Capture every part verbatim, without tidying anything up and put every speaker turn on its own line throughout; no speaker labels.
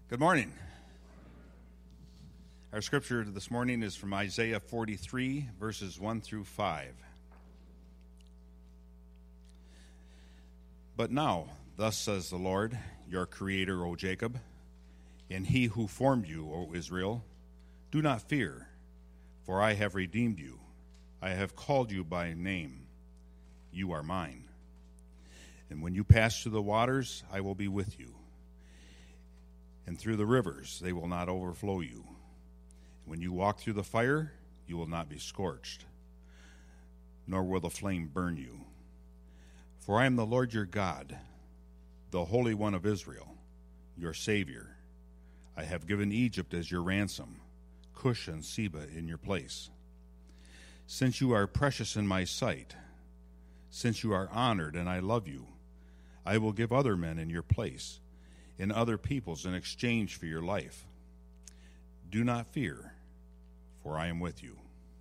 Good morning. Our scripture this morning is from Isaiah forty-three, verses one through five. But now, thus says the Lord, your Creator, O Jacob, and He who formed you, O Israel, do not fear, for I have redeemed you. I have called you by name. You are mine. And when you pass through the waters, I will be with you. And through the rivers, they will not overflow you. When you walk through the fire, you will not be scorched, nor will the flame burn you. For I am the Lord your God, the Holy One of Israel, your Savior. I have given Egypt as your ransom, Cush and Seba in your place. Since you are precious in my sight, since you are honored and I love you, I will give other men in your place, in other peoples in exchange for your life. Do not fear, for I am with you.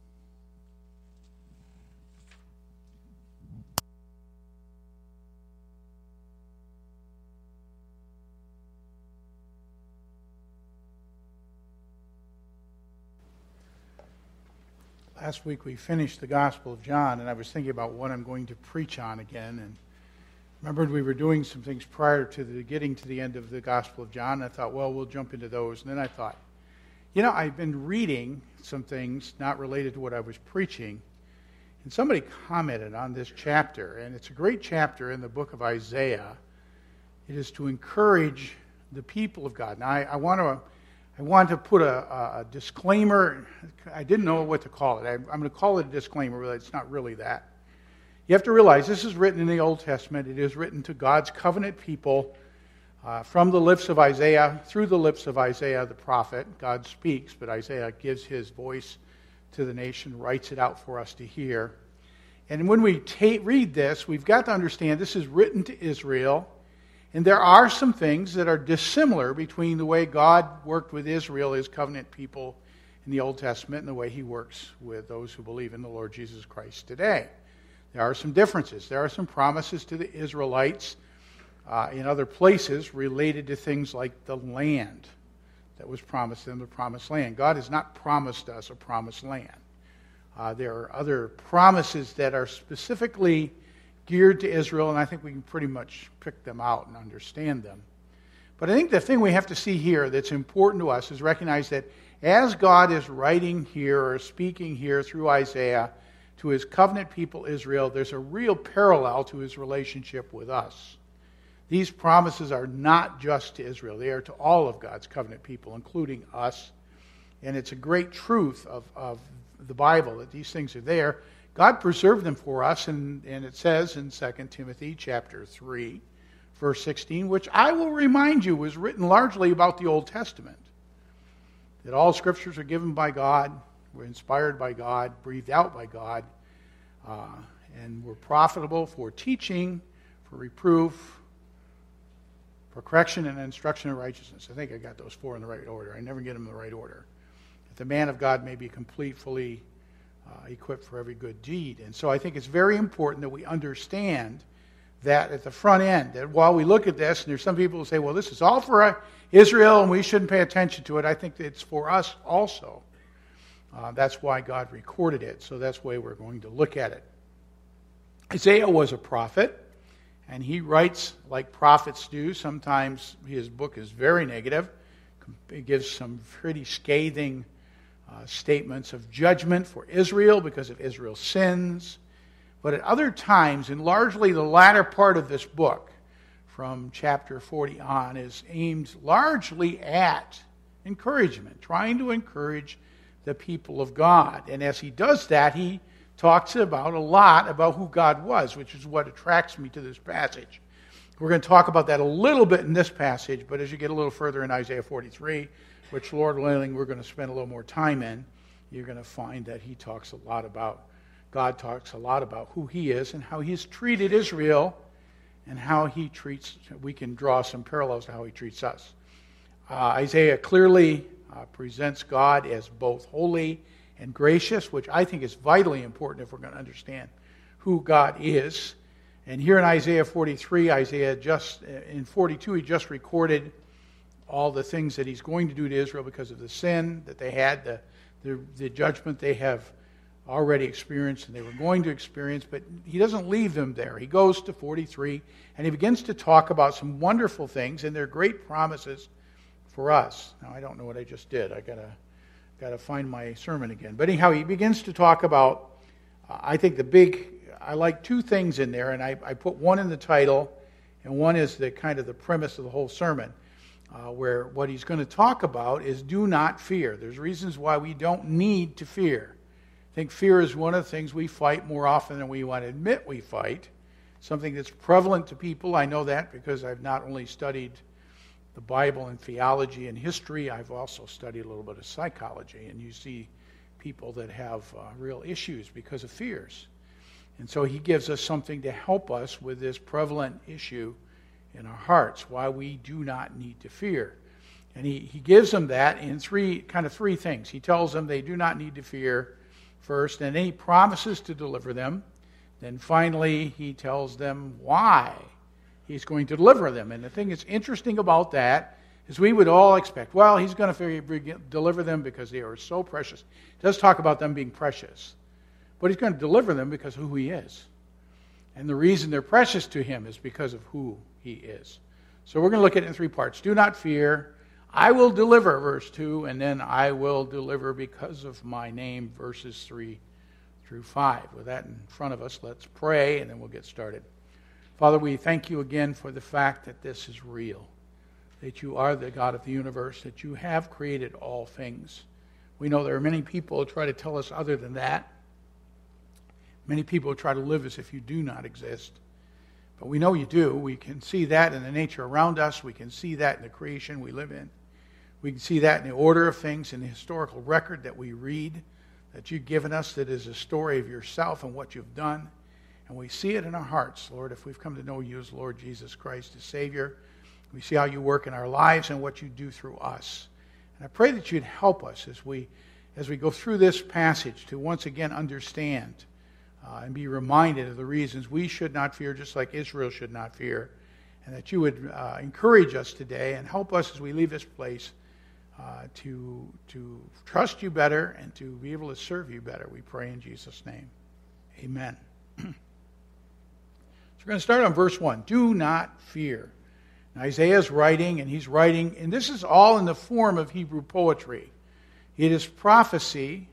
Last week we finished the Gospel of John, and I was thinking about what I'm going to preach on again, and remembered we were doing some things prior to the getting to the end of the Gospel of John. And I thought, well, we'll jump into those. And then I thought, you know, I've been reading some things not related to what I was preaching, and somebody commented on this chapter, and it's a great chapter in the book of Isaiah. It is to encourage the people of God. Now, I, I want to I want to put a, a disclaimer. I didn't know what to call it. I, I'm going to call it a disclaimer, but it's not really that. You have to realize this is written in the Old Testament. It is written to God's covenant people uh, from the lips of Isaiah, through the lips of Isaiah the prophet. God speaks, but Isaiah gives his voice to the nation, writes it out for us to hear. And when we ta- read this, we've got to understand this is written to Israel, and there are some things that are dissimilar between the way God worked with Israel, his covenant people in the Old Testament, and the way he works with those who believe in the Lord Jesus Christ today. There are some differences. There are some promises to the Israelites uh, in other places related to things like the land that was promised them, the promised land. God has not promised us a promised land. Uh, there are other promises that are specifically geared to Israel, and I think we can pretty much pick them out and understand them. But I think the thing we have to see here that's important to us is recognize that as God is writing here or speaking here through Isaiah to his covenant people Israel, there's a real parallel to his relationship with us. These promises are not just to Israel. They are to all of God's covenant people, including us. And it's a great truth of, of the Bible that these things are there. God preserved them for us, and, and it says in Second Timothy chapter three, verse sixteen, which I will remind you was written largely about the Old Testament, that all scriptures are given by God, were inspired by God, breathed out by God, uh, and were profitable for teaching, for reproof, for correction and instruction in righteousness. I think I got those four in the right order. I never get them in the right order. That the man of God may be complete, fully uh, equipped for every good deed. And so I think it's very important that we understand that at the front end, that while we look at this, and there's some people who say, well, this is all for Israel and we shouldn't pay attention to it. I think that it's for us also. Uh, that's why God recorded it. So that's the way we're going to look at it. Isaiah was a prophet, and he writes like prophets do. Sometimes his book is very negative. It gives some pretty scathing uh, statements of judgment for Israel because of Israel's sins. But at other times, and largely the latter part of this book, from chapter forty on, is aimed largely at encouragement, trying to encourage the people of God. And as he does that, he talks about a lot about who God was, which is what attracts me to this passage. We're going to talk about that a little bit in this passage, but as you get a little further in Isaiah forty-three, which, Lord willing, we're going to spend a little more time in, you're going to find that he talks a lot about, God talks a lot about who he is and how he's treated Israel and how he treats, we can draw some parallels to how he treats us. Uh, Isaiah clearly uh, presents God as both holy and gracious, which I think is vitally important if we're going to understand who God is. And here in Isaiah forty-three, Isaiah just, in forty-two, he just recorded all the things that he's going to do to Israel because of the sin that they had, the, the, the judgment they have already experienced and they were going to experience, but he doesn't leave them there. He goes to forty-three and he begins to talk about some wonderful things, and they're great promises for us. Now, I don't know what I just did. I gotta gotta find my sermon again. But anyhow, he begins to talk about, uh, I think the big, I like two things in there, and I, I put one in the title, and one is the kind of the premise of the whole sermon, uh, where what he's going to talk about is do not fear. There's reasons why we don't need to fear. I think fear is one of the things we fight more often than we want to admit we fight. Something that's prevalent to people. I know that because I've not only studied the Bible and theology and history, I've also studied a little bit of psychology. And you see people that have uh, real issues because of fears. And so he gives us something to help us with this prevalent issue in our hearts, why we do not need to fear. And he, he gives them that in three, kind of three things. He tells them they do not need to fear first, and then he promises to deliver them. Then finally, he tells them why he's going to deliver them. And the thing that's interesting about that is we would all expect, well, he's going to deliver them because they are so precious. He does talk about them being precious, but he's going to deliver them because of who he is. And the reason they're precious to him is because of who he is. So we're going to look at it in three parts. Do not fear. I will deliver, verse two, and then I will deliver because of my name, verses three through five. With that in front of us, let's pray, and then we'll get started. Father, we thank you again for the fact that this is real, that you are the God of the universe, that you have created all things. We know there are many people who try to tell us other than that. Many people try to live as if you do not exist. But we know you do. We can see that in the nature around us. We can see that in the creation we live in. We can see that in the order of things, in the historical record that we read, that you've given us, that is a story of yourself and what you've done. And we see it in our hearts, Lord, if we've come to know you as Lord Jesus Christ as Savior. We see how you work in our lives and what you do through us. And I pray that you'd help us as we, as we go through this passage to once again understand Uh, and be reminded of the reasons we should not fear, just like Israel should not fear, and that you would uh, encourage us today and help us as we leave this place uh, to, to trust you better and to be able to serve you better. We pray in Jesus' name. Amen. So we're going to start on verse one. Do not fear. Now, Isaiah's writing, and he's writing, and this is all in the form of Hebrew poetry. It is prophecy,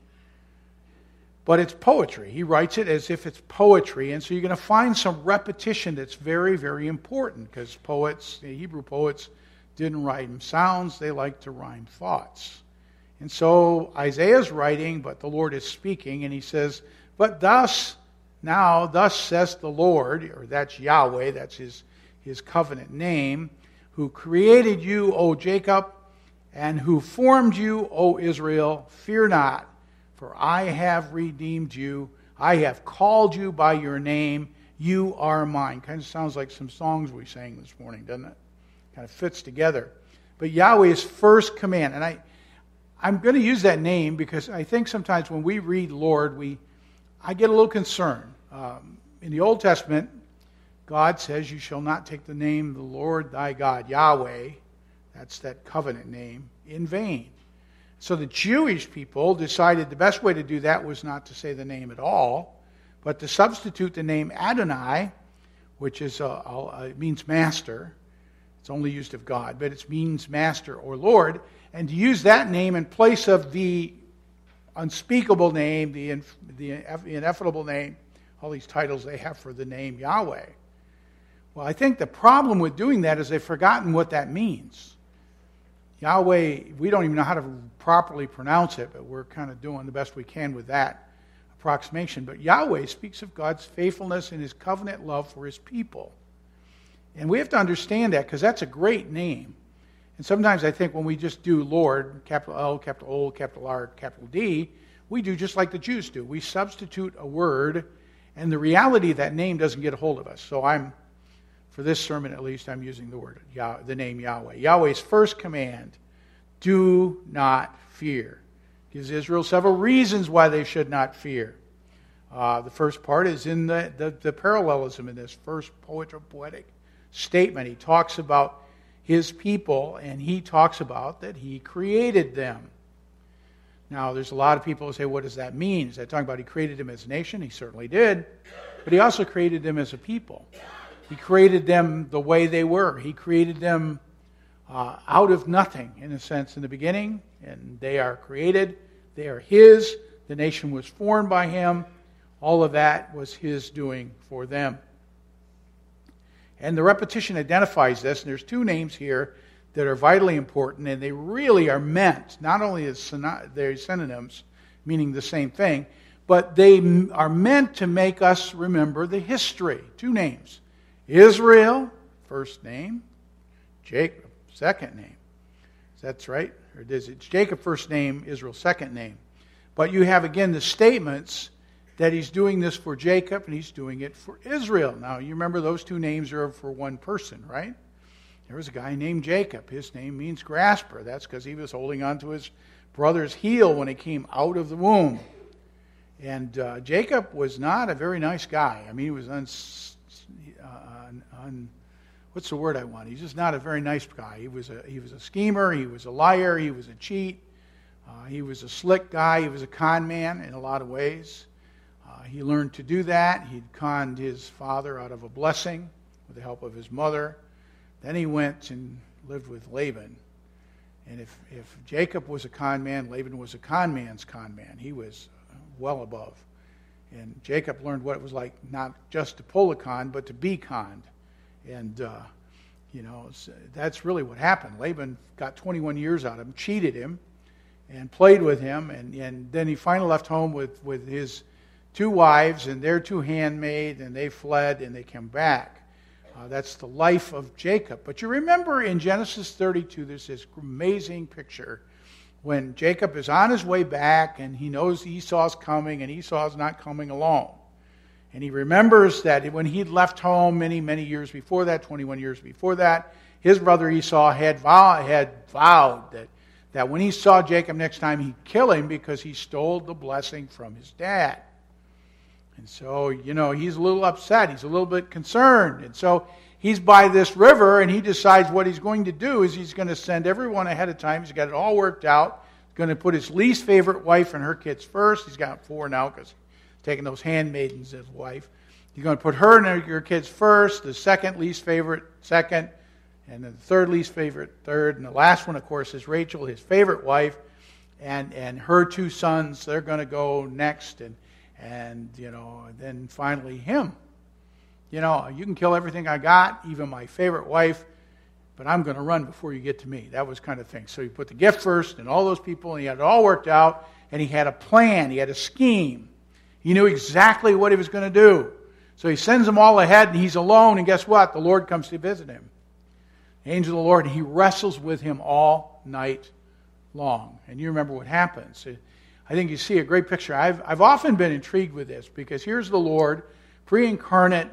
but it's poetry. He writes it as if it's poetry. And so you're going to find some repetition that's very, very important, because poets, the Hebrew poets, didn't rhyme sounds. They liked to rhyme thoughts. And so Isaiah's writing, but the Lord is speaking, and he says, but thus, now, thus says the Lord, or that's Yahweh, that's his, his covenant name, who created you, O Jacob, and who formed you, O Israel, fear not. For I have redeemed you. I have called you by your name. You are mine. Kind of sounds like some songs we sang this morning, doesn't it? Kind of fits together. But Yahweh's first command, and I, I'm going to use that name because I think sometimes when we read Lord, we, I get a little concerned. Um, in the Old Testament, God says, you shall not take the name of the Lord thy God, Yahweh, that's that covenant name, in vain. So the Jewish people decided the best way to do that was not to say the name at all, but to substitute the name Adonai, which is a, a, it means master. It's only used of God, but it means master or Lord, and to use that name in place of the unspeakable name, the, the ineffable name, all these titles they have for the name Yahweh. Well, I think the problem with doing that is they've forgotten what that means. Yahweh, we don't even know how to properly pronounce it, but we're kind of doing the best we can with that approximation. But Yahweh speaks of God's faithfulness and his covenant love for his people. And we have to understand that because that's a great name. And sometimes I think when we just do Lord, capital L, capital O, capital R, capital D, we do just like the Jews do. We substitute a word, and the reality of that name doesn't get a hold of us. So I'm For this sermon, at least, I'm using the word, Yah, the name Yahweh. Yahweh's first command, do not fear. Gives Israel several reasons why they should not fear. Uh, the first part is in the, the, the parallelism in this first poet, poetic statement. He talks about his people, and he talks about that he created them. Now, there's a lot of people who say, what does that mean? Is that talking about he created them as a nation? He certainly did. But he also created them as a people. He created them the way they were. He created them uh, out of nothing, in a sense, in the beginning. And they are created. They are his. The nation was formed by him. All of that was his doing for them. And the repetition identifies this. And there's two names here that are vitally important, and they really are meant, not only as they're synonyms, meaning the same thing, but they are meant to make us remember the history. Two names. Israel, first name. Jacob, second name. That's right. Or is it Jacob first name, Israel second name? But you have, again, the statements that he's doing this for Jacob and he's doing it for Israel. Now, you remember those two names are for one person, right? There was a guy named Jacob. His name means grasper. That's because he was holding on to his brother's heel when he came out of the womb. And uh, Jacob was not a very nice guy. I mean, he was un, uh, un, un... What's the word I want? He's just not a very nice guy. He was a he was a schemer. He was a liar. He was a cheat. Uh, he was a slick guy. He was a con man in a lot of ways. Uh, he learned to do that. He'd conned his father out of a blessing with the help of his mother. Then he went and lived with Laban. And if, if Jacob was a con man, Laban was a con man's con man. He was well above. And Jacob learned what it was like not just to pull a con, but to be conned. And, uh, you know, that's really what happened. Laban got twenty-one years out of him, cheated him, and played with him. And, and then he finally left home with, with his two wives and their two handmaids, and they fled and they came back. Uh, that's the life of Jacob. But you remember in Genesis thirty-two, there's this amazing picture when Jacob is on his way back and he knows Esau's coming and Esau's not coming alone. And he remembers that when he'd left home many, many years before that, twenty-one years before that, his brother Esau had, vow, had vowed that, that when he saw Jacob next time, he'd kill him because he stole the blessing from his dad. And so, you know, he's a little upset. He's a little bit concerned. And so he's by this river, and he decides what he's going to do is he's going to send everyone ahead of time. He's got it all worked out. He's going to put his least favorite wife and her kids first. He's got four now because he's taking those handmaidens as wife. He's going to put her and her kids first, the second least favorite second, and then the third least favorite third. And the last one, of course, is Rachel, his favorite wife, and, and her two sons. They're going to go next, and And, you know, then finally him. You know, you can kill everything I got, even my favorite wife, but I'm going to run before you get to me. That was kind of thing. So he put the gift first and all those people, and he had it all worked out, and he had a plan. He had a scheme. He knew exactly what he was going to do. So he sends them all ahead, and he's alone, and guess what? The Lord comes to visit him. The angel of the Lord, and he wrestles with him all night long. And you remember what happens. I think you see a great picture. I've, I've often been intrigued with this because here's the Lord, pre-incarnate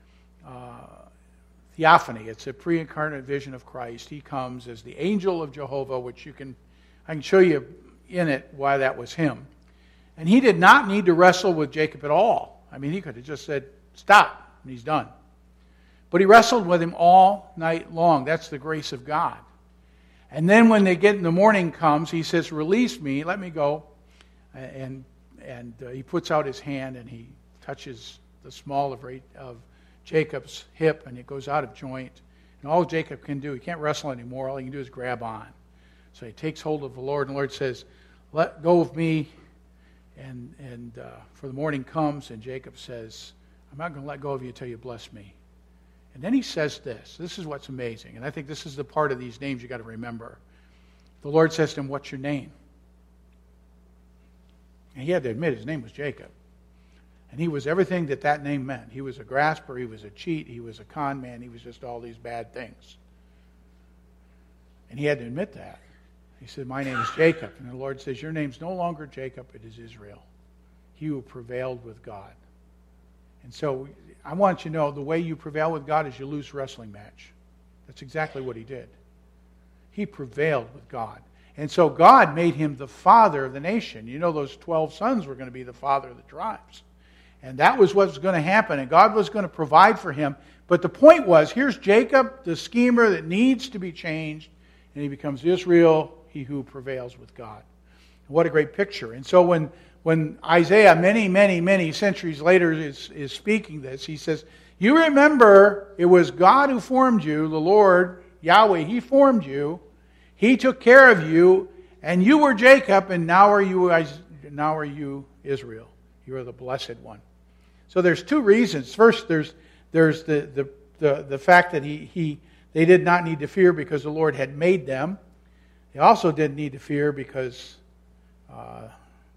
uh, theophany. It's a pre-incarnate vision of Christ. He comes as the angel of Jehovah, which you can, I can show you in it why that was him. And he did not need to wrestle with Jacob at all. I mean, he could have just said, stop, and he's done. But he wrestled with him all night long. That's the grace of God. And then when they get in the morning comes, he says, release me, let me go. And and uh, he puts out his hand and he touches the small of, of Jacob's hip, and it goes out of joint. And all Jacob can do, he can't wrestle anymore. All he can do is grab on. So he takes hold of the Lord, and the Lord says, let go of me. And, and uh, for the morning comes, and Jacob says, I'm not going to let go of you until you bless me. And then he says this. This is what's amazing. And I think this is the part of these names you got to remember. The Lord says to him, what's your name? And he had to admit his name was Jacob. And he was everything that that name meant. He was a grasper, he was a cheat, he was a con man, he was just all these bad things. And he had to admit that. He said, my name is Jacob. And the Lord says, your name's no longer Jacob, it is Israel. He who prevailed with God. And so I want you to know the way you prevail with God is you lose a wrestling match. That's exactly what he did. He prevailed with God. And so God made him the father of the nation. You know, those twelve sons were going to be the father of the tribes. And that was what was going to happen. And God was going to provide for him But the point was, here's Jacob, the schemer that needs to be changed, and he becomes Israel, he who prevails with God. What a great picture. And so when, when Isaiah, many, many, many centuries later, is, is speaking this, he says, you remember it was God who formed you, the Lord, Yahweh, He formed you, He took care of you, and you were Jacob, and now are you, now are you Israel. You are the blessed one. So there's two reasons. First, there's there's the the the, the fact that he, he they did not need to fear because the Lord had made them. They also didn't need to fear because uh,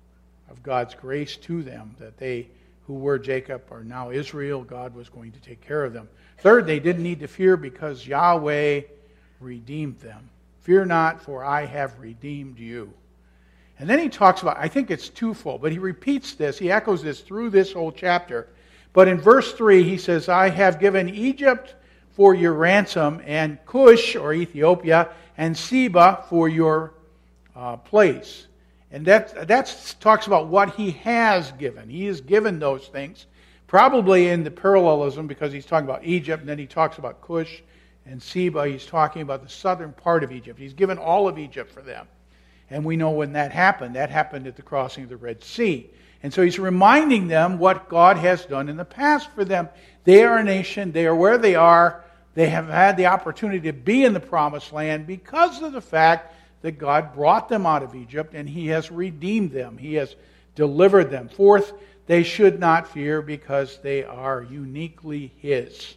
of God's grace to them, that they who were Jacob are now Israel. God was going to take care of them. Third, they didn't need to fear because Yahweh redeemed them. Fear not, for I have redeemed you. And then he talks about, I think it's twofold, but he repeats this, he echoes this through this whole chapter. But in verse three, he says, I have given Egypt for your ransom, and Cush, or Ethiopia, and Seba for your uh, place. And that that's, talks about what he has given. He has given those things, probably in the parallelism, because he's talking about Egypt, and then he talks about Cush and Seba. He's talking about the southern part of Egypt. He's given all of Egypt for them. And we know when that happened. That happened at the crossing of the Red Sea. And so he's reminding them what God has done in the past for them. They are a nation. They are where they are. They have had the opportunity to be in the promised land because of the fact that God brought them out of Egypt and He has redeemed them. He has delivered them. Fourth, they should not fear because they are uniquely His.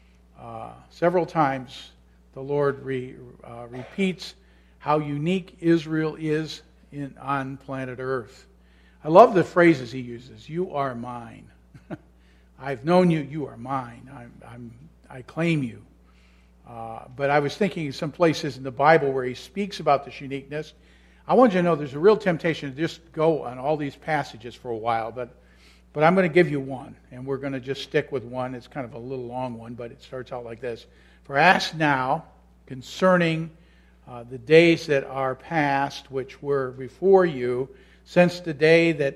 Uh, several times the Lord re, uh, repeats how unique Israel is in, on planet Earth. I love the phrases he uses. You are mine. I've known you. You are mine. I'm, I'm, I claim you. Uh, but I was thinking of some places in the Bible where he speaks about this uniqueness. I want you to know there's a real temptation to just go on all these passages for a while, but but I'm going to give you one, and we're going to just stick with one. It's kind of a little long one, but it starts out like this. For ask now concerning Uh, the days that are past, which were before you, since the day that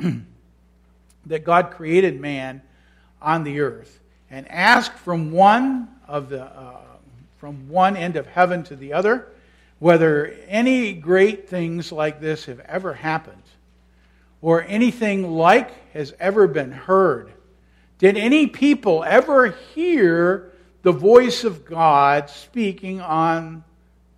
that God created man on the earth, and ask from one of the uh, from one end of heaven to the other, whether any great things like this have ever happened, or anything like has ever been heard. Did any people ever hear the voice of God speaking on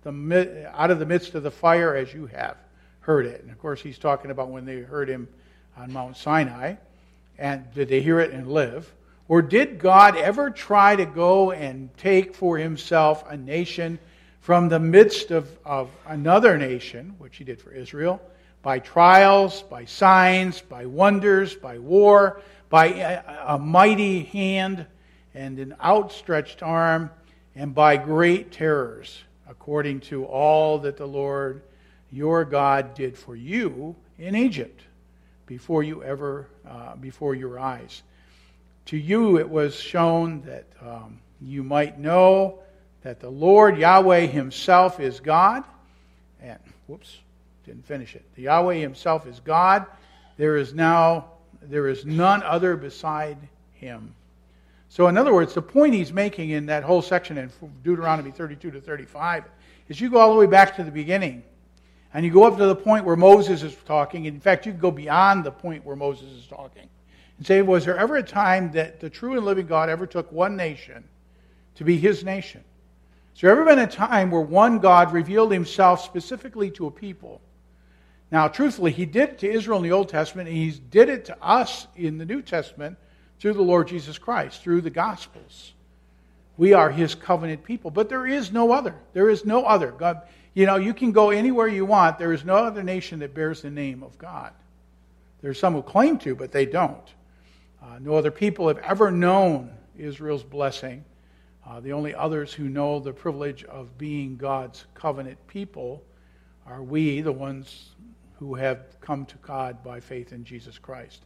The, out of the midst of the fire as you have heard it? And of course he's talking about when they heard him on Mount Sinai. And did they hear it and live? Or did God ever try to go and take for himself a nation from the midst of, of another nation, which he did for Israel, by trials, by signs, by wonders, by war, by a, a mighty hand and an outstretched arm, and by great terrors, according to all that the Lord your God did for you in Egypt, before you ever, uh, before your eyes. To you it was shown that um, you might know that the Lord Yahweh Himself is God. And whoops, didn't finish it. The Yahweh Himself is God. There is now there is none other beside Him. So in other words, the point he's making in that whole section in Deuteronomy thirty-two to thirty-five is you go all the way back to the beginning. And you go up to the point where Moses is talking. In fact, you can go beyond the point where Moses is talking. And say, was there ever a time that the true and living God ever took one nation to be His nation? Has there ever been a time where one God revealed Himself specifically to a people? Now, truthfully, He did it to Israel in the Old Testament, and He did it to us in the New Testament through the Lord Jesus Christ, through the Gospels. We are His covenant people. But there is no other. There is no other. God, you know, you can go anywhere you want. There is no other nation that bears the name of God. There's some who claim to, but they don't. Uh, no other people have ever known Israel's blessing. Uh, the only others who know the privilege of being God's covenant people are we, the ones who have come to God by faith in Jesus Christ.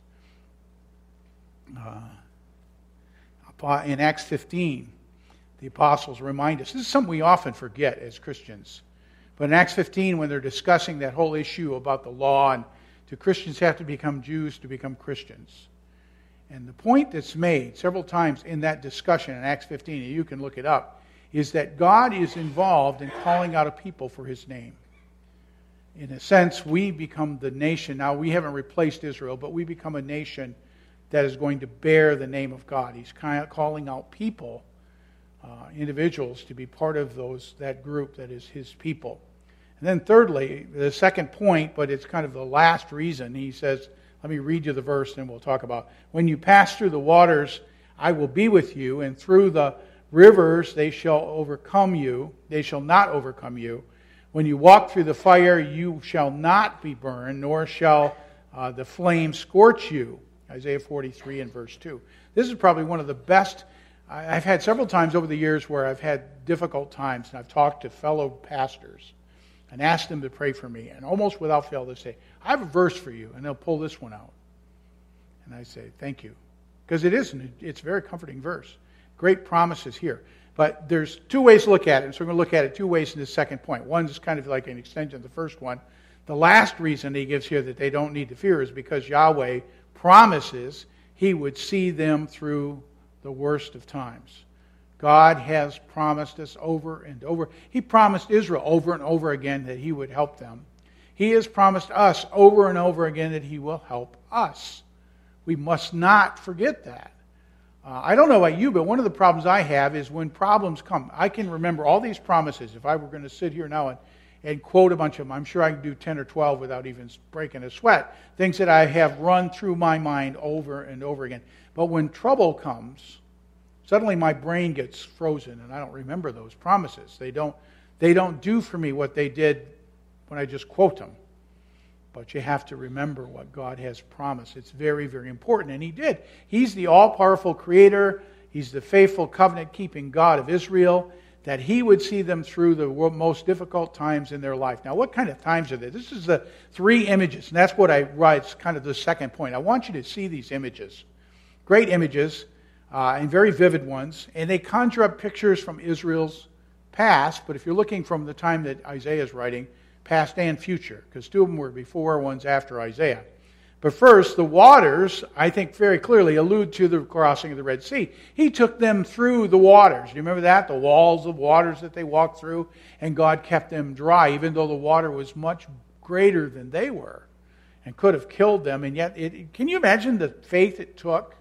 Uh, in Acts fifteen, the apostles remind us. This is something we often forget as Christians. But in Acts fifteen, when they're discussing that whole issue about the law, and do Christians have to become Jews to become Christians? And the point that's made several times in that discussion in Acts fifteen, and you can look it up, is that God is involved in calling out a people for His name. In a sense, we become the nation. Now, we haven't replaced Israel, but we become a nation that is going to bear the name of God. He's kind of calling out people, uh, individuals, to be part of those that group that is His people. And then thirdly, the second point, but it's kind of the last reason, he says, let me read you the verse and we'll talk about. When you pass through the waters, I will be with you, and through the rivers they shall overcome you. They shall not overcome you. When you walk through the fire, you shall not be burned, nor shall uh, the flame scorch you. Isaiah forty-three and verse two. This is probably one of the best. I've had several times over the years where I've had difficult times, and I've talked to fellow pastors and asked them to pray for me, and almost without fail they say, I have a verse for you, and they'll pull this one out. And I say, thank you. Because it is, it's a very comforting verse. Great promises here. But there's two ways to look at it, and so we're going to look at it two ways in this second point. One is kind of like an extension of the first one. The last reason he gives here that they don't need to fear is because Yahweh promises He would see them through the worst of times. God has promised us over and over. He promised Israel over and over again that He would help them. He has promised us over and over again that He will help us. We must not forget that. Uh, I don't know about you, but one of the problems I have is when problems come. I can remember all these promises. If I were going to sit here now and, and quote a bunch of them, I'm sure I can do ten or twelve without even breaking a sweat. Things that I have run through my mind over and over again. But when trouble comes, suddenly my brain gets frozen and I don't remember those promises. They don't, they don't do for me what they did when I just quote them. But you have to remember what God has promised. It's very, very important. And He did. He's the all-powerful Creator. He's the faithful covenant-keeping God of Israel. That He would see them through the most difficult times in their life. Now, what kind of times are they? This is the three images. And that's what I write. It's kind of the second point. I want you to see these images. Great images. Uh, and very vivid ones. And they conjure up pictures from Israel's past. But if you're looking from the time that Isaiah is writing, past and future, because two of them were before, one's after Isaiah. But first, the waters, I think very clearly, allude to the crossing of the Red Sea. He took them through the waters. Do you remember that? The walls of waters that they walked through, and God kept them dry, even though the water was much greater than they were and could have killed them. And yet, it, can you imagine the faith it took?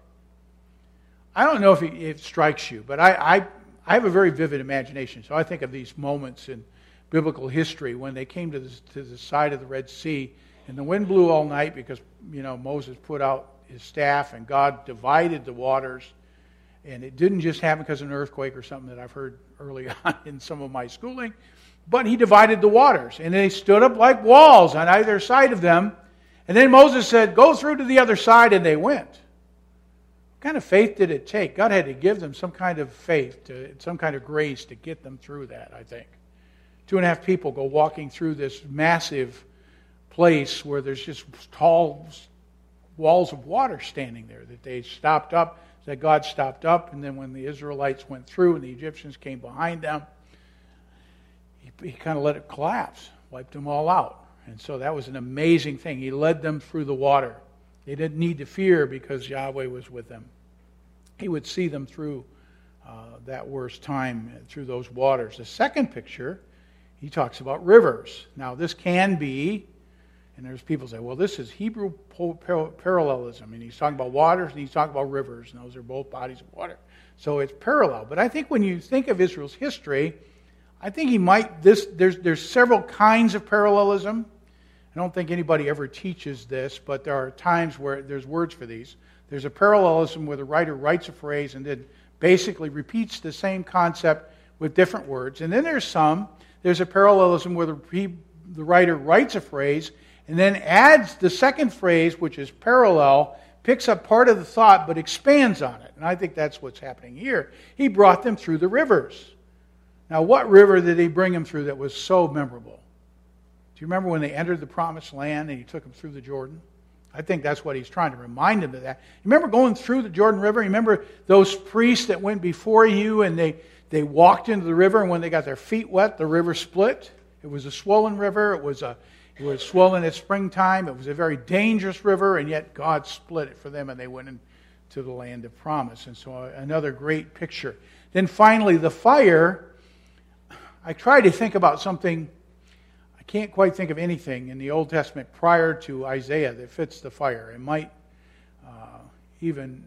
I don't know if it, it strikes you, but I, I, I have a very vivid imagination. So I think of these moments in biblical history when they came to the, to the side of the Red Sea, and the wind blew all night because, you know, Moses put out his staff and God divided the waters. And it didn't just happen because of an earthquake or something that I've heard early on in some of my schooling, but He divided the waters, and they stood up like walls on either side of them. And then Moses said, go through to the other side, and they went. What kind of faith did it take? God had to give them some kind of faith, to, some kind of grace to get them through that, I think. Two and a half people go walking through this massive place where there's just tall walls of water standing there that they stopped up, that God stopped up, and then when the Israelites went through and the Egyptians came behind them, he, he kind of let it collapse, wiped them all out. And so that was an amazing thing. He led them through the water. They didn't need to fear because Yahweh was with them. He would see them through uh, that worst time, through those waters. The second picture, he talks about rivers. Now, this can be, and there's people say, well, this is Hebrew parallelism. And he's talking about waters and he's talking about rivers. And those are both bodies of water. So it's parallel. But I think when you think of Israel's history, I think he might, this there's there's several kinds of parallelism. I don't think anybody ever teaches this, but there are times where there's words for these. There's a parallelism where the writer writes a phrase and then basically repeats the same concept with different words. And then there's some There's a parallelism where the, the writer writes a phrase and then adds the second phrase, which is parallel, picks up part of the thought but expands on it. And I think that's what's happening here. He brought them through the rivers. Now, what river did He bring them through that was so memorable? Do you remember when they entered the Promised Land and He took them through the Jordan? I think that's what He's trying to remind them of that. You remember going through the Jordan River? You remember those priests that went before you and they... They walked into the river, and when they got their feet wet, the river split. It was a swollen river. It was a, it was swollen at springtime. It was a very dangerous river, and yet God split it for them, and they went in to the land of promise. And so another great picture. Then finally, the fire. I try to think about something. I can't quite think of anything in the Old Testament prior to Isaiah that fits the fire. It might uh, even,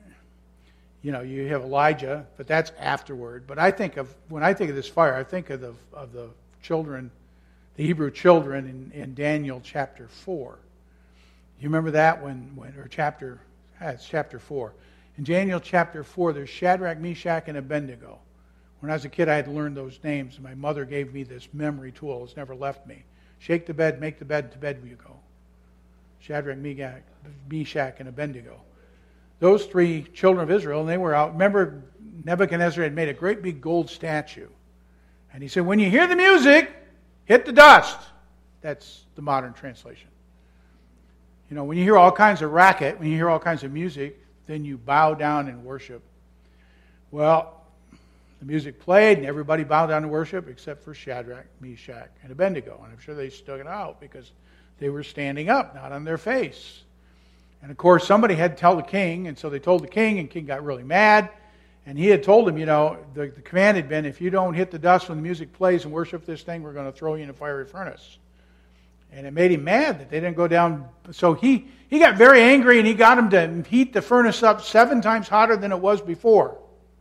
you know, you have Elijah, but that's afterward. But I think of, when I think of this fire, I think of the of the children, the Hebrew children in, in Daniel chapter four. You remember that when, when or chapter, ah, it's chapter four. In Daniel chapter four, there's Shadrach, Meshach, and Abednego. When I was a kid, I had to learn those names. My mother gave me this memory tool. It's never left me. Shake the bed, make the bed, to bed you go. Shadrach, Meshach, and Abednego. Those three children of Israel, and they were out. Remember, Nebuchadnezzar had made a great big gold statue. And he said, when you hear the music, hit the dust. That's the modern translation. You know, when you hear all kinds of racket, when you hear all kinds of music, then you bow down and worship. Well, the music played, and everybody bowed down to worship except for Shadrach, Meshach, and Abednego. And I'm sure they stuck it out because they were standing up, not on their face. And of course, somebody had to tell the king, and so they told the king, and the king got really mad. And he had told him, you know, the, the command had been, if you don't hit the dust when the music plays and worship this thing, we're going to throw you in a fiery furnace. And it made him mad that they didn't go down. So he, he got very angry, and he got him to heat the furnace up seven times hotter than it was before.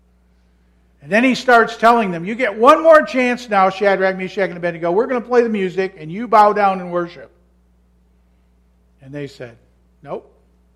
And then he starts telling them, you get one more chance now, Shadrach, Meshach, and Abednego. We're going to play the music, and you bow down and worship. And they said, nope.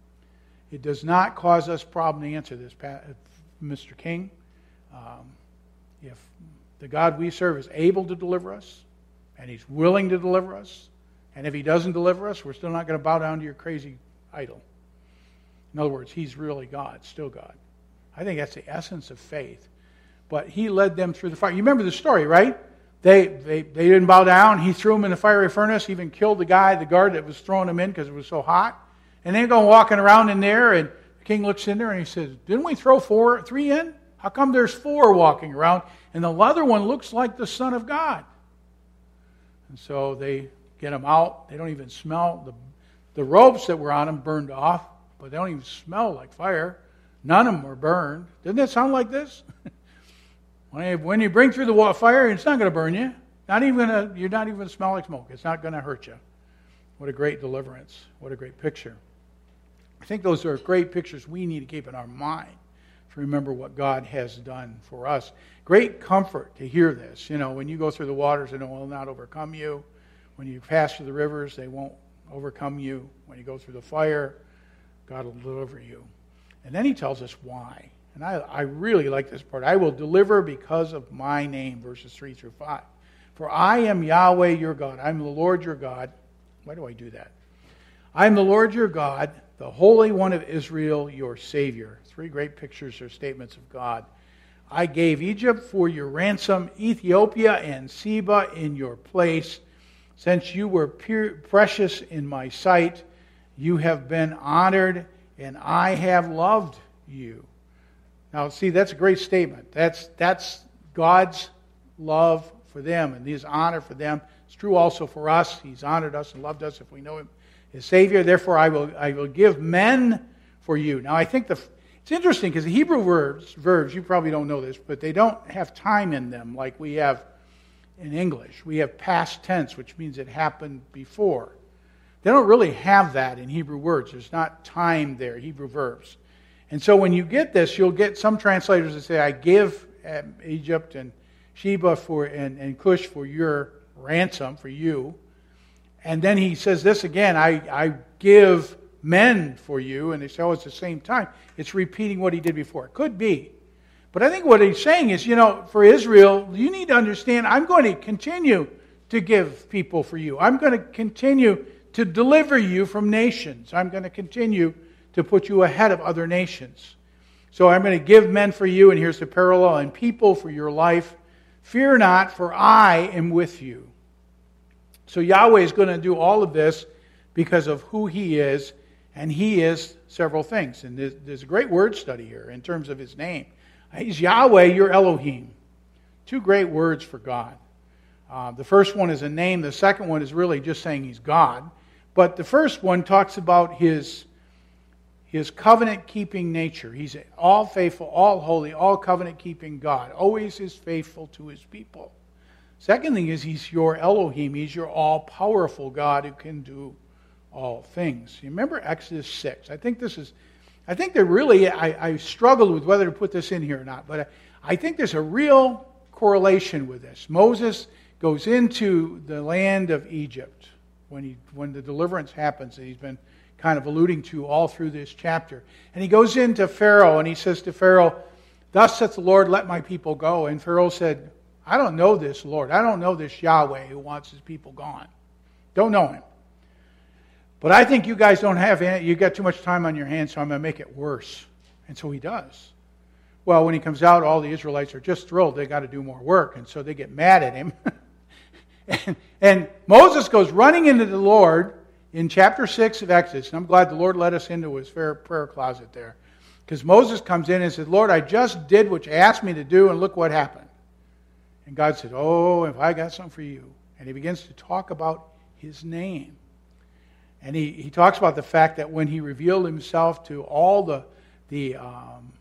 It does not cause us problem to answer this, Mister King. Um, if the God we serve is able to deliver us, and He's willing to deliver us, and if He doesn't deliver us, we're still not going to bow down to your crazy idol. In other words, He's really God, still God. I think that's the essence of faith. But He led them through the fire. You remember the story, right? They, they, they didn't bow down. He threw them in the fiery furnace, even killed the guy, the guard that was throwing them in because it was so hot. And they go walking around in there, and the king looks in there and he says, didn't we throw four, three in? How come there's four walking around? And the other one looks like the Son of God. And so they get him out. They don't even smell. The, the ropes that were on him burned off, but they don't even smell like fire. None of them were burned. Didn't that sound like this? when, you, when you bring through the fire, it's not going to burn you. Not even gonna, you're not even going to smell like smoke. It's not going to hurt you. What a great deliverance. What a great picture. I think those are great pictures we need to keep in our mind to remember what God has done for us. Great comfort to hear this. You know, when you go through the waters, they will not overcome you. When you pass through the rivers, they won't overcome you. When you go through the fire, God will deliver you. And then He tells us why. And I, I really like this part. I will deliver because of my name, verses three through five. For I am Yahweh your God. I am the Lord your God. Why do I do that? I am the Lord your God, the Holy One of Israel, your Savior. Three great pictures or statements of God. I gave Egypt for your ransom, Ethiopia and Seba in your place. Since you were pure, precious in my sight, you have been honored, and I have loved you. Now, see, that's a great statement. That's, that's God's love for them and His honor for them. It's true also for us. He's honored us and loved us if we know Him as Savior. Therefore, I will I will give men for you. Now, I think the it's interesting because the Hebrew verbs, verbs, you probably don't know this, but they don't have time in them like we have in English. We have past tense, which means it happened before. They don't really have that in Hebrew words. There's not time there, Hebrew verbs. And so when you get this, you'll get some translators that say, I give Egypt and Sheba for and, and Cush for your ransom, for you. And then he says this again, I, I give men for you. And they say, oh, it's the same time. It's repeating what he did before. It could be. But I think what he's saying is, you know, for Israel, you need to understand, I'm going to continue to give people for you. I'm going to continue to deliver you from nations. I'm going to continue to put you ahead of other nations. So I'm going to give men for you, and here's the parallel, and people for your life. Fear not, for I am with you. So Yahweh is going to do all of this because of who He is, and He is several things. And there's, there's a great word study here in terms of His name. He's Yahweh, your Elohim. Two great words for God. Uh, the first one is a name. The second one is really just saying He's God. But the first one talks about His, his covenant-keeping nature. He's all faithful, all holy, all covenant-keeping God. Always is faithful to his people. Second thing is he's your Elohim. He's your all-powerful God who can do all things. You remember Exodus six. I think this is, I think that really, I, I struggled with whether to put this in here or not, but I, I think there's a real correlation with this. Moses goes into the land of Egypt when he when the deliverance happens that he's been kind of alluding to all through this chapter. And he goes into Pharaoh and he says to Pharaoh, "Thus saith the Lord, let my people go." And Pharaoh said, "I don't know this Lord. I don't know this Yahweh who wants his people gone. Don't know him. But I think you guys don't have any, you got too much time on your hands, so I'm going to make it worse." And so he does. Well, when he comes out, all the Israelites are just thrilled. They got to do more work. And so they get mad at him. and, and Moses goes running into the Lord in chapter six of Exodus. And I'm glad the Lord let us into his prayer closet there. Because Moses comes in and says, "Lord, I just did what you asked me to do, and look what happened." And God said, "Oh, if I got something for you." And he begins to talk about his name. And he, he talks about the fact that when he revealed himself to all the, the um,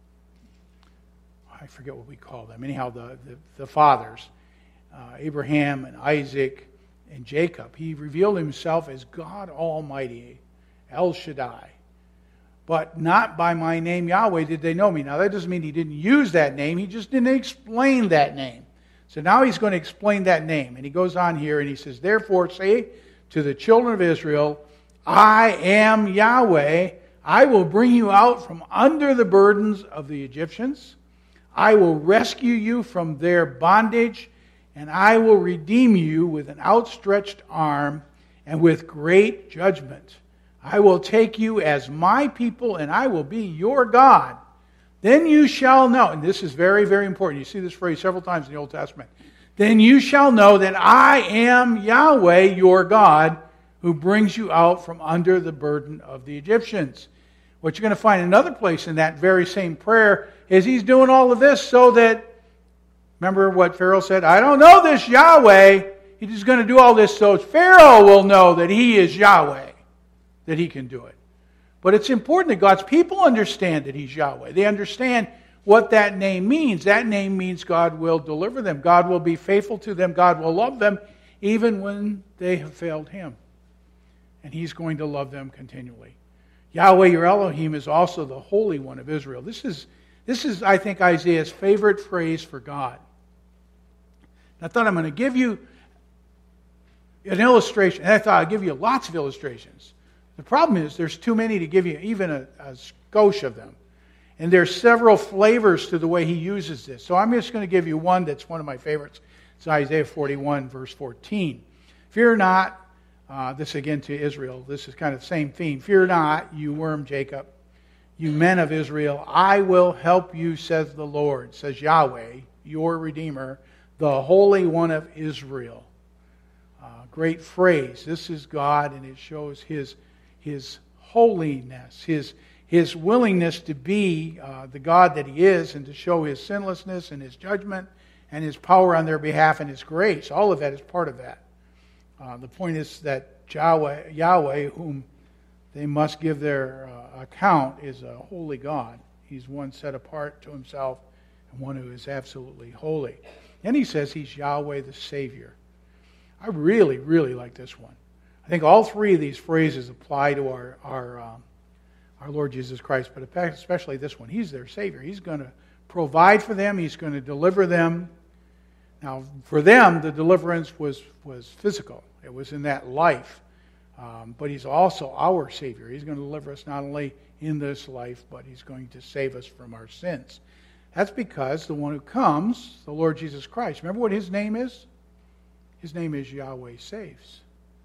I forget what we call them, anyhow, the, the, the fathers, uh, Abraham and Isaac and Jacob, he revealed himself as God Almighty, El Shaddai. But not by my name Yahweh did they know me. Now that doesn't mean he didn't use that name, he just didn't explain that name. So now he's going to explain that name. And he goes on here and he says, "Therefore say to the children of Israel, I am Yahweh. I will bring you out from under the burdens of the Egyptians. I will rescue you from their bondage, and I will redeem you with an outstretched arm and with great judgment. I will take you as my people, and I will be your God. Then you shall know," and this is very, very important. You see this phrase several times in the Old Testament. "Then you shall know that I am Yahweh, your God, who brings you out from under the burden of the Egyptians." What you're going to find another place in that very same prayer is he's doing all of this so that, remember what Pharaoh said, "I don't know this Yahweh." He's just going to do all this so Pharaoh will know that he is Yahweh, that he can do it. But it's important that God's people understand that he's Yahweh. They understand what that name means. That name means God will deliver them. God will be faithful to them. God will love them even when they have failed him. And he's going to love them continually. Yahweh, your Elohim, is also the Holy One of Israel. This is, this is, I think, Isaiah's favorite phrase for God. I thought I'm going to give you an illustration. And I thought I'd give you lots of illustrations. The problem is there's too many to give you even a, a skosh of them. And there's several flavors to the way he uses this. So I'm just going to give you one that's one of my favorites. It's Isaiah forty-one, verse fourteen. "Fear not," uh, this again to Israel. This is kind of the same theme. "Fear not, you worm Jacob, you men of Israel. I will help you, says the Lord," says Yahweh, your Redeemer, the Holy One of Israel. Uh, great phrase. This is God, and it shows his His holiness, His His willingness to be uh, the God that He is, and to show His sinlessness and His judgment and His power on their behalf and His grace. All of that is part of that. Uh, the point is that Yahweh, Yahweh, whom they must give their uh, account, is a holy God. He's one set apart to Himself and one who is absolutely holy. And He says He's Yahweh the Savior. I really, really like this one. I think all three of these phrases apply to our our, um, our Lord Jesus Christ, but especially this one. He's their Savior. He's going to provide for them. He's going to deliver them. Now, for them, the deliverance was, was physical. It was in that life. Um, but He's also our Savior. He's going to deliver us not only in this life, but He's going to save us from our sins. That's because the one who comes, the Lord Jesus Christ, remember what His name is? His name is Yahweh Saves.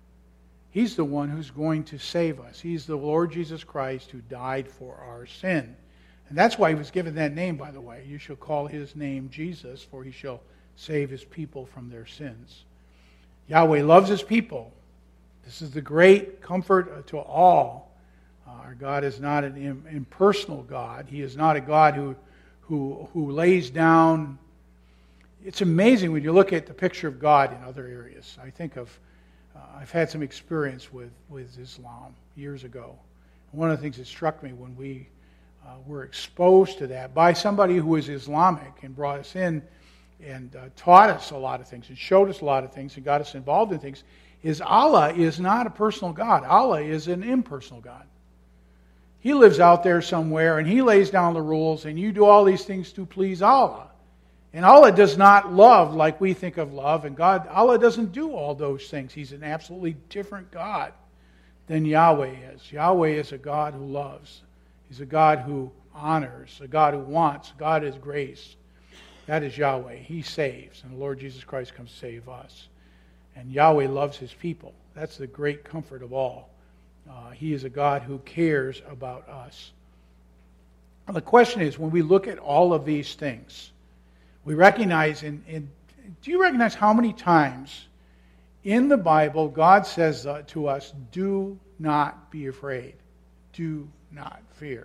He's the one who's going to save us. He's the Lord Jesus Christ who died for our sin. And that's why He was given that name, by the way. You shall call His name Jesus, for He shall save His people from their sins. Yahweh loves His people. This is the great comfort to all. Uh, our God is not an impersonal God. He is not a God who, who, who lays down. It's amazing when you look at the picture of God in other areas. I think of Uh, I've had some experience with, with Islam years ago. One of the things that struck me when we uh, were exposed to that by somebody who was Islamic and brought us in and uh, taught us a lot of things and showed us a lot of things and got us involved in things, is Allah is not a personal God. Allah is an impersonal God. He lives out there somewhere and He lays down the rules and you do all these things to please Allah. And Allah does not love like we think of love, and God, Allah doesn't do all those things. He's an absolutely different God than Yahweh is. Yahweh is a God who loves. He's a God who honors, a God who wants. God is grace. That is Yahweh. He saves, and the Lord Jesus Christ comes to save us. And Yahweh loves His people. That's the great comfort of all. Uh, he is a God who cares about us. Well, the question is, when we look at all of these things, we recognize, in, in, do you recognize how many times in the Bible God says uh, to us, do not be afraid. Do not fear.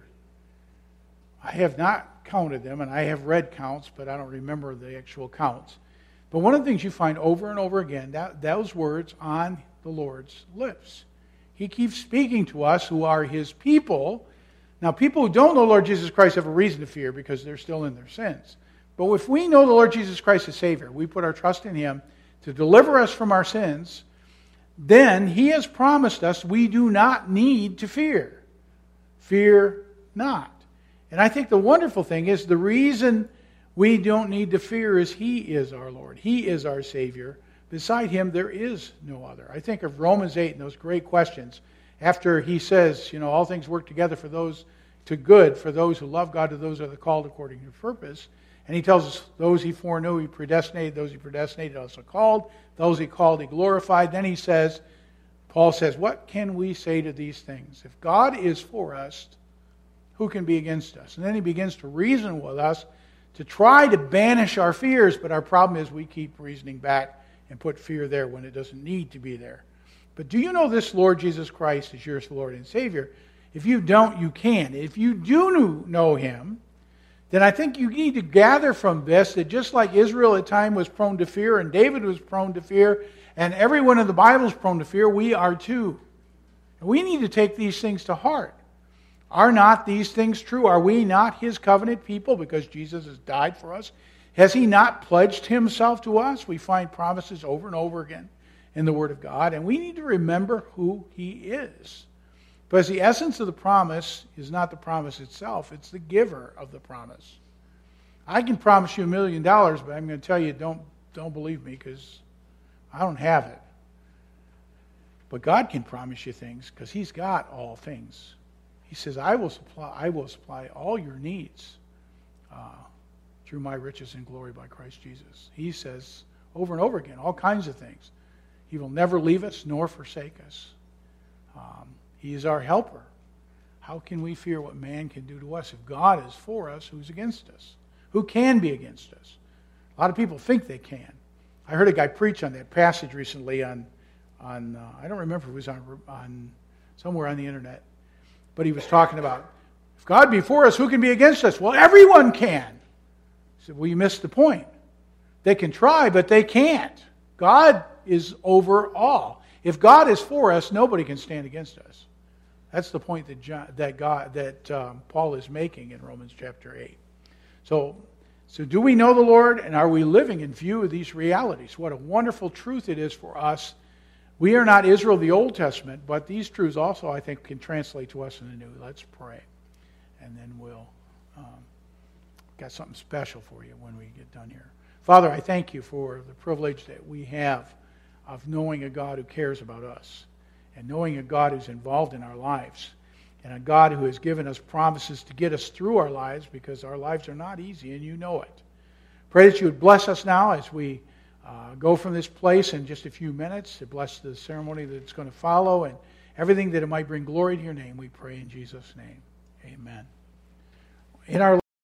I have not counted them, and I have read counts, but I don't remember the actual counts. But one of the things you find over and over again, that, those words on the Lord's lips. He keeps speaking to us who are His people. Now, people who don't know Lord Jesus Christ have a reason to fear because they're still in their sins. But if we know the Lord Jesus Christ as Savior, we put our trust in Him to deliver us from our sins, then He has promised us we do not need to fear. Fear not. And I think the wonderful thing is the reason we don't need to fear is He is our Lord. He is our Savior. Beside Him, there is no other. I think of Romans eight and those great questions. After He says, you know, all things work together for those to good, for those who love God, to those who are called according to His purpose. And He tells us those He foreknew, He predestinated. Those He predestinated, also called. Those He called, He glorified. Then He says, Paul says, what can we say to these things? If God is for us, who can be against us? And then He begins to reason with us to try to banish our fears. But our problem is we keep reasoning back and put fear there when it doesn't need to be there. But do you know this Lord Jesus Christ is your Lord and Savior? If you don't, you can. If you do know Him, then I think you need to gather from this that just like Israel at times was prone to fear, and David was prone to fear, and everyone in the Bible is prone to fear, we are too. And we need to take these things to heart. Are not these things true? Are we not His covenant people because Jesus has died for us? Has He not pledged Himself to us? We find promises over and over again in the Word of God, and we need to remember who He is. Because the essence of the promise is not the promise itself, it's the giver of the promise. I can promise you a million dollars, but I'm going to tell you, don't, don't believe me because I don't have it. But God can promise you things because He's got all things. He says, I will supply, I will supply all your needs uh, through my riches and glory by Christ Jesus. He says over and over again, all kinds of things. He will never leave us nor forsake us. Um, He is our helper. How can we fear what man can do to us? If God is for us, who's against us? Who can be against us? A lot of people think they can. I heard a guy preach on that passage recently on, on uh, I don't remember if it was on, on somewhere on the internet, but he was talking about, if God be for us, who can be against us? Well, everyone can. He said, well, you missed the point. They can try, but they can't. God is over all. If God is for us, nobody can stand against us. That's the point that John, that God that um, Paul is making in Romans chapter eight. So, so do we know the Lord, and are we living in view of these realities? What a wonderful truth it is for us. We are not Israel of the Old Testament, but these truths also, I think, can translate to us in the New. Let's pray, and then we'll um, got something special for you when we get done here. Father, I thank you for the privilege that we have of knowing a God who cares about us and knowing a God who's involved in our lives and a God who has given us promises to get us through our lives because our lives are not easy and you know it. Pray that you would bless us now as we uh, go from this place in just a few minutes to bless the ceremony that's going to follow and everything that it might bring glory to your name. We pray in Jesus' name. Amen. In our